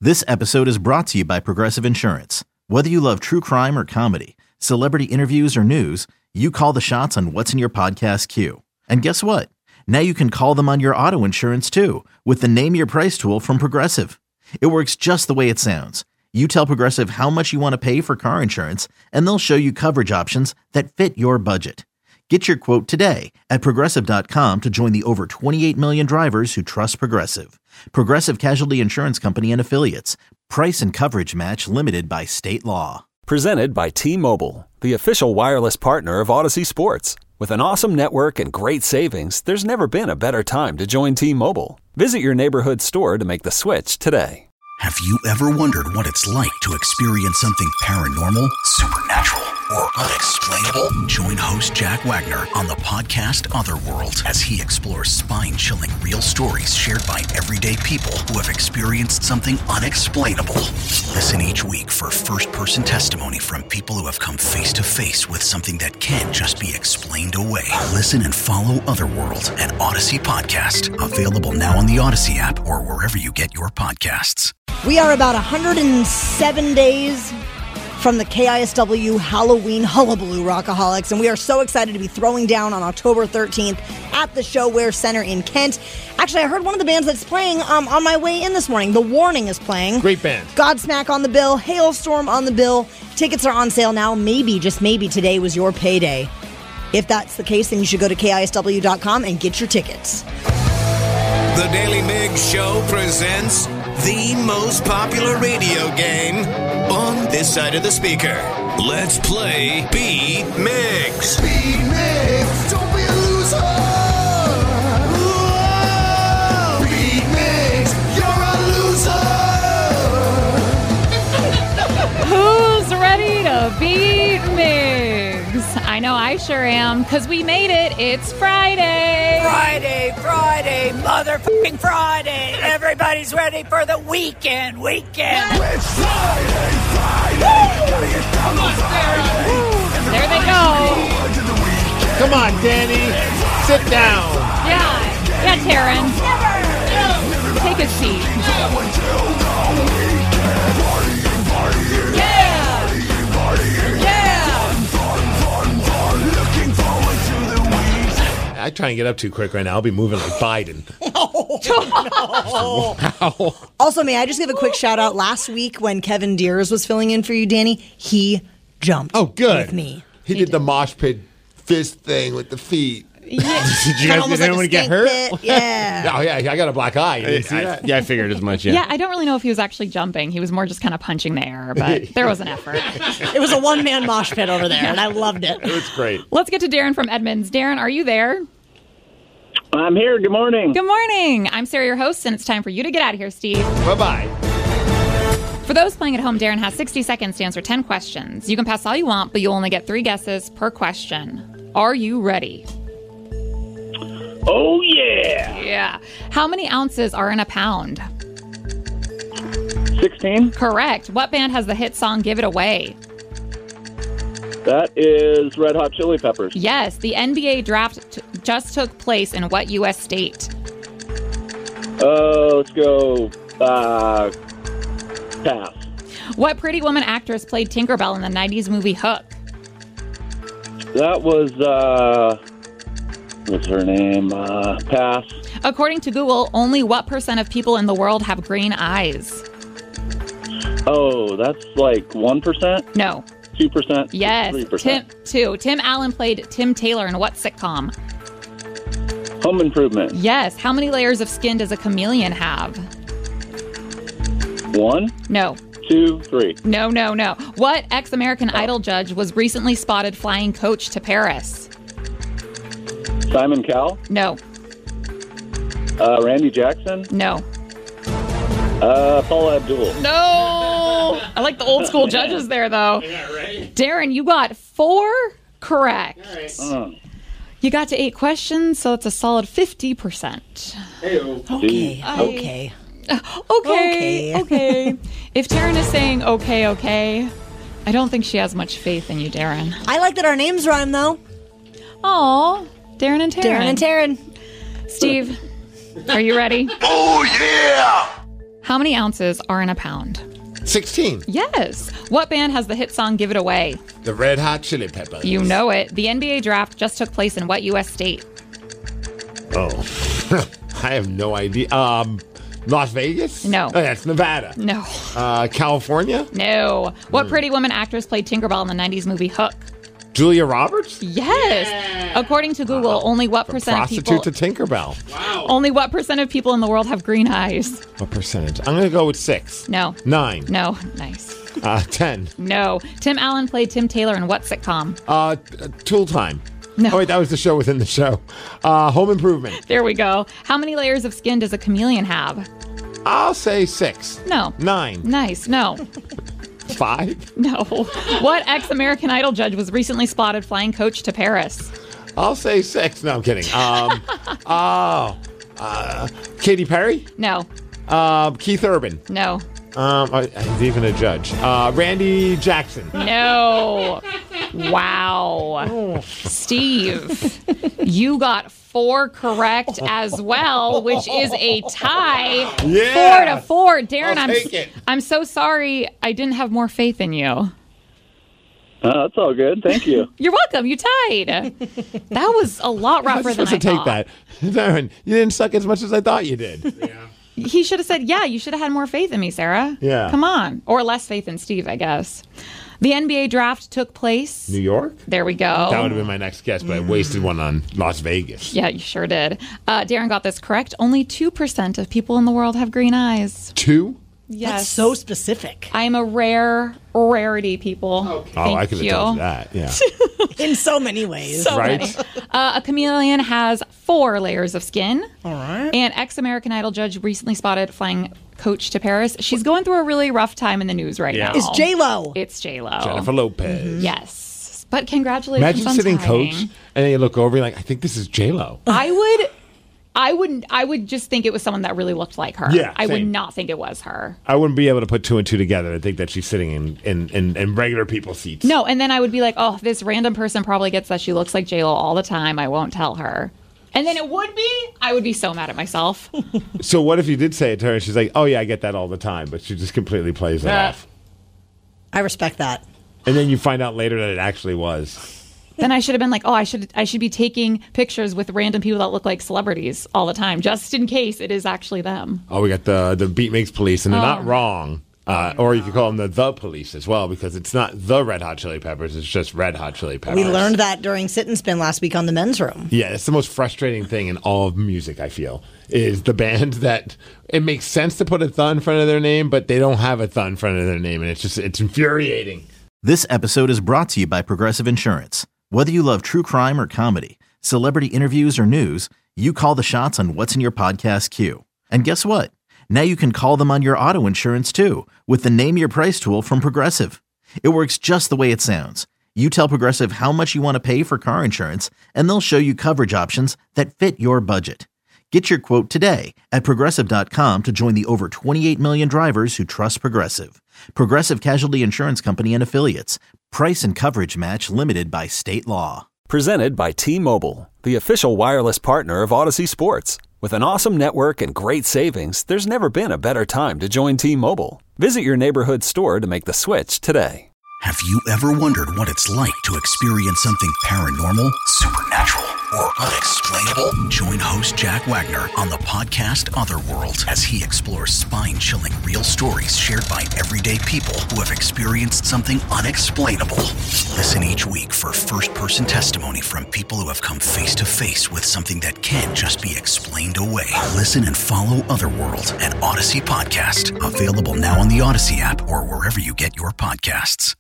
This episode is brought to you by Progressive Insurance. Whether you love true crime or comedy, celebrity interviews or news, you call the shots on what's in your podcast queue. And guess what? Now you can call them on your auto insurance too with the Name Your Price tool from Progressive. It works just the way it sounds. You tell Progressive how much you want to pay for car insurance, and they'll show you coverage options that fit your budget. Get your quote today at Progressive.com to join the over 28 million drivers who trust Progressive. Progressive Casualty Insurance Company and Affiliates. Price and coverage match limited by state law. Presented by T-Mobile, the official wireless partner of Odyssey Sports. With an awesome network and great savings, there's never been a better time to join T-Mobile. Visit your neighborhood store to make the switch today. Have you ever wondered what it's like to experience something paranormal, supernatural, or unexplainable? Join host Jack Wagner on the podcast Otherworld as he explores spine-chilling real stories shared by everyday people who have experienced something unexplainable. Listen each week for first-person testimony from people who have come face-to-face with something that can't just be explained away. Listen and follow Otherworld, an Odyssey podcast. Available now on the Odyssey app or wherever you get your podcasts. We are about 107 days from the KISW Halloween Hullabaloo Rockaholics, and we are so excited to be throwing down on October 13th at the ShoWare Center in Kent. Actually, I heard one of the bands that's playing on my way in this morning. The Warning is playing. Great band. Godsmack on the bill. Hailstorm on the bill. Tickets are on sale now. Maybe, just maybe, today was your payday. If that's the case, then you should go to KISW.com and get your tickets. The Daily Mig Show presents the most popular radio game on this side of the speaker. Let's play Beat Migs. Beat Migs, don't be a loser. Whoa. Beat Migs, you're a loser. Who's ready to beat Migs? I know I sure am, because we made it. It's Friday. Friday, motherfucking Friday. Everybody's ready for the weekend. It's Friday. Gotta get down on Friday. There they go. Come on, Danny. Sit down. Yeah, Taryn. Take a seat. I try and get up too quick right now. I'll be moving like Biden. No. Wow. Also, may I just give a quick shout out? Last week when Kevin Deers was filling in for you, Danny, he jumped. Oh, good. With me. He did the mosh pit fist thing with the feet. Yeah. Did anyone get hurt? Yeah. Oh, yeah. I got a black eye. You didn't see that? Yeah, I figured as much. Yeah, I don't really know if he was actually jumping. He was more just kind of punching the air, but there was an effort. It was a one-man mosh pit over there, and I loved it. It was great. Let's get to Darren from Edmonds. Darren, are you there? I'm here. Good morning. Good morning. I'm Sarah, your host, and it's time for you to get out of here, Steve. Bye-bye. For those playing at home, Darren has 60 seconds to answer 10 questions. You can pass all you want, but you'll only get 3 guesses per question. Are you ready? Oh, yeah. Yeah. How many ounces are in a pound? 16. Correct. What band has the hit song Give It Away? That is Red Hot Chili Peppers. Yes. The NBA draft just took place in what U.S. state? Let's go pass. What Pretty Woman actress played Tinkerbell in the 90s movie Hook? That was, what's her name? Pass. According to Google, only what % of people in the world have green eyes? Oh, that's like 1%? No. 2%? Yes. 3%. Tim Allen played Tim Taylor in what sitcom? Home Improvement. Yes. How many layers of skin does a chameleon have? 1? No. 2, 3. No. What ex-American Idol judge was recently spotted flying coach to Paris? Simon Cowell? No. Randy Jackson? No. Paula Abdul. No. I like the old school judges there, though. Yeah, right. Darren, you got 4 correct. Right. You got to 8 questions, so it's a solid 50%. Okay. Okay. If Taryn is saying okay, I don't think she has much faith in you, Darren. I like that our names rhyme, though. Aw, Darren and Taryn. Darren and Taryn. Steve, are you ready? Oh, yeah! How many ounces are in a pound? 16. Yes. What band has the hit song Give It Away? The Red Hot Chili Peppers. You know it. The NBA draft just took place in what U.S. state? Oh, I have no idea. Las Vegas? No. Oh, that's Nevada. No. California? No. What pretty woman actress played Tinkerbell in the 90s movie Hook? Julia Roberts? Yes. Yeah. According to Google, only what percent of people... Prostitute to Tinkerbell. Wow. Only what percent of people in the world have green eyes? What percentage? I'm going to go with 6. No. 9. No. Nice. 10. No. Tim Allen played Tim Taylor in what sitcom? Tool Time. No. Oh, wait, that was the show within the show. Home Improvement. There we go. How many layers of skin does a chameleon have? I'll say 6. No. 9. Nice. No. 5? No. What ex-American Idol judge was recently spotted flying coach to Paris? I'll say 6. No, I'm kidding. Katy Perry? No. Keith Urban? No. He's even a judge. Randy Jackson? No. Wow. Steve, you got 4 correct as well, which is a tie. Yeah. 4-4. Darren, I'll take it. I'm so sorry I didn't have more faith in you. That's all good. Thank you. You're welcome. You tied. That was a lot rougher than I thought. Take that. Darren, you didn't suck as much as I thought you did. Yeah. He should have said, yeah, you should have had more faith in me, Sarah. Yeah. Come on. Or less faith in Steve, I guess. The NBA draft took place. New York? There we go. That would have been my next guess, but I wasted one on Las Vegas. Yeah, you sure did. Darren got this correct. Only 2% of people in the world have green eyes. 2? Yes. That's so specific. I am a rarity, people. Okay. I could have told you that, yeah. In so many ways. So right? many. A chameleon has 4 layers of skin. All right. And ex-American Idol judge recently spotted flying coach to Paris. She's going through a really rough time in the news right now. It's J-Lo. It's J-Lo. Jennifer Lopez. Mm-hmm. Yes. But congratulations Imagine on sitting tying. coach, and then you look over, you're like, I think this is J-Lo. I would just think it was someone that really looked like her. Yeah, I would same. not think it was her. I wouldn't be able to put 2 and 2 together and think that she's sitting in regular people's seats. No, and then I would be like, oh, this random person probably gets that she looks like J-Lo all the time. I won't tell her. And then I would be so mad at myself. So what if you did say it to her and she's like, oh yeah, I get that all the time, but she just completely plays it off. I respect that. And then you find out later that it actually was. Then I should have been like, oh, I should be taking pictures with random people that look like celebrities all the time, just in case it is actually them. Oh, we got the Beat Mix Police, and they're not wrong. Or you could call them the Police as well, because it's not the Red Hot Chili Peppers, it's just Red Hot Chili Peppers. We learned that during Sit and Spin last week on the Men's Room. Yeah, it's the most frustrating thing in all of music, I feel, is the band that it makes sense to put a th in front of their name, but they don't have a th in front of their name, and it's infuriating. This episode is brought to you by Progressive Insurance. Whether you love true crime or comedy, celebrity interviews or news, you call the shots on what's in your podcast queue. And guess what? Now you can call them on your auto insurance too with the Name Your Price tool from Progressive. It works just the way it sounds. You tell Progressive how much you want to pay for car insurance, and they'll show you coverage options that fit your budget. Get your quote today at Progressive.com to join the over 28 million drivers who trust Progressive. Progressive Casualty Insurance Company and Affiliates. Price and coverage match limited by state law. Presented by T-Mobile, the official wireless partner of Odyssey Sports. With an awesome network and great savings, there's never been a better time to join T-Mobile. Visit your neighborhood store to make the switch today. Have you ever wondered what it's like to experience something paranormal, supernatural, or unexplainable? Join host Jack Wagner on the podcast Otherworld as he explores spine-chilling real stories shared by everyday people who have experienced something unexplainable. Listen each week for first-person testimony from people who have come face-to-face with something that can't just be explained away. Listen and follow Otherworld, an Odyssey podcast. Available now on the Odyssey app or wherever you get your podcasts.